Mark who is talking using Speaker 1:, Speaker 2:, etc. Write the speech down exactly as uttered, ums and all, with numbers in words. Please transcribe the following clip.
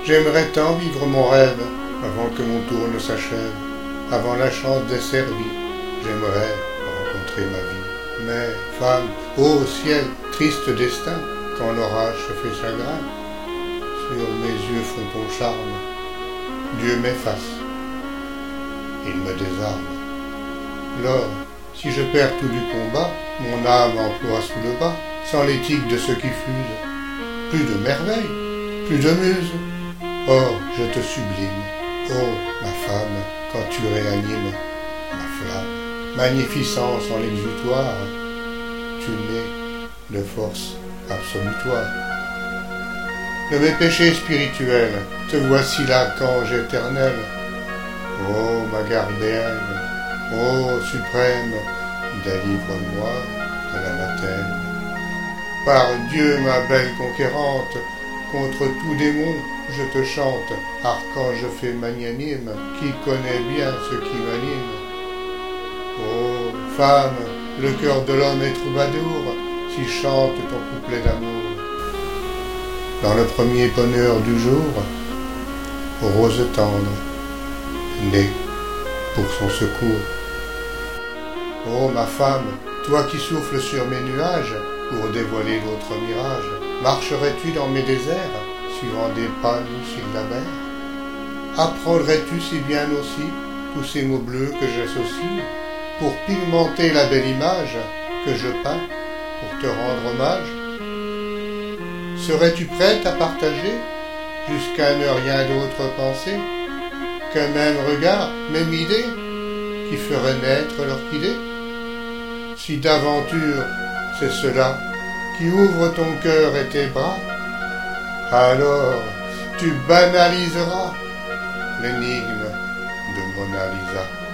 Speaker 1: J'aimerais tant vivre mon rêve avant que mon tour ne s'achève, avant la chance desservie. J'aimerais rencontrer ma vie. Mais, femme, ô ciel, triste destin, quand l'orage se fait chagrin, sur mes yeux fond ton charme, Dieu m'efface, il me désarme. Lors, si je perds tout du combat, mon âme emploie sous le bas, sans l'éthique de ceux qui fusent. Plus de merveilles, plus de muse. Or, je te sublime, ô ma femme, quand tu réanimes ma flamme. Magnificence en l'exutoire, tu nais de force absolutoire. De mes péchés spirituels, te voici là qu'ange éternel. Ô ma gardienne, ô suprême, délivre-moi de l'anathème. Par Dieu, ma belle conquérante, contre tout démon, je te chante, archange fait magnanime, qui connaît bien ce qui m'anime. Ô femme, le cœur de l'homme est troubadour, si chante ton couplet d'amour. Dans le premier bonheur du jour, rose tendre, née pour son secours. Ô ma femme, toi qui souffles sur mes nuages, pour dévoiler d'autres mirages, marcherais-tu dans mes déserts, suivant des pas syllabaires? Apprendrais-tu si bien aussi tous ces mots bleus que j'associe, pour pigmenter la belle image que je peins, pour te rendre hommage? Serais-tu prête à partager, jusqu'à ne rien d'autre penser, qu'un même regard, même idée, qui ferait naître l'orchidée? Si d'aventure c'est cela qui ouvre ton cœur et tes bras, alors tu banaliseras l'énigme de Mona Lisa.